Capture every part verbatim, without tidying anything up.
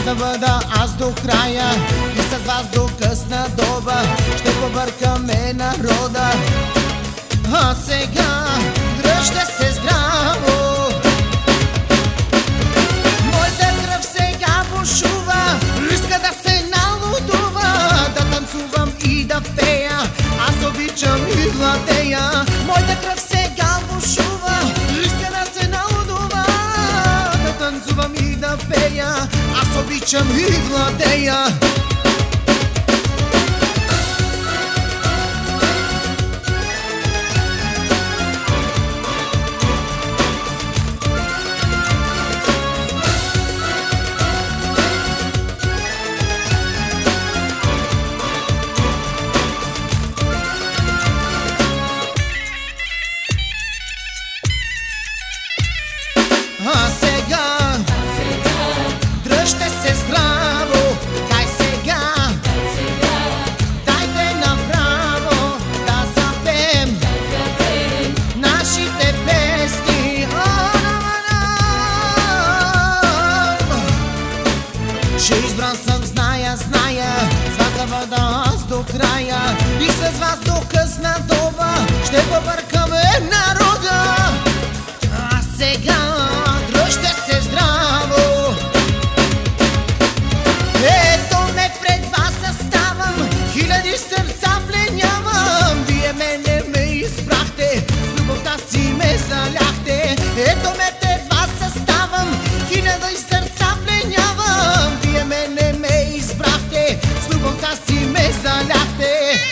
да бъда аз до края и с вас до късна доба ще побъркаме народа. А сега дръжте се здраво, моята кръв сега бушува, иска да се налудува, да танцувам и да пея, аз обичам и владея. Моята кръв сега бушува, иска да се налудува, да танцувам и да пея, аз обичам и владея. А сега дръжте се здраво, кай сега, дайте направо да запеем нашите песни. Ще избран съм, зная, зная, с вас да бъда аз до края и с вас до късна доба ще побъркаме народа. А сега дръжте се здраво, ето ме пред вас съставам, хиляди сърца пленявам. Вие мене ме избрахте, с любовта си ме заляхте. Ето ме пред вас съставам, хиляди сърца пленявам. Вие мене ме избрахте, с любовта си ме заляхте.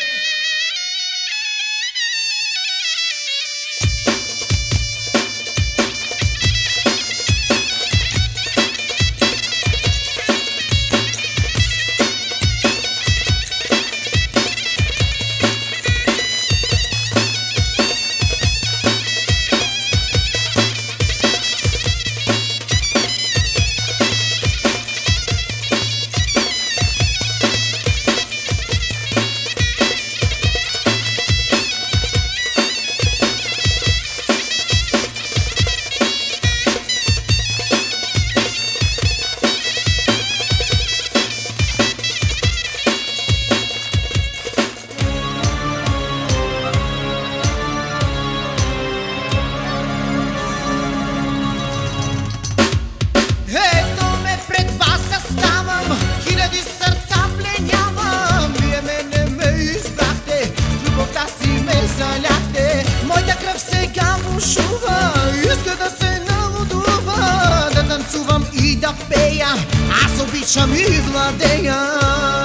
Моята кръв сега бушува, иска да се налудува, да танцувам и да пея, аз обичам и владея.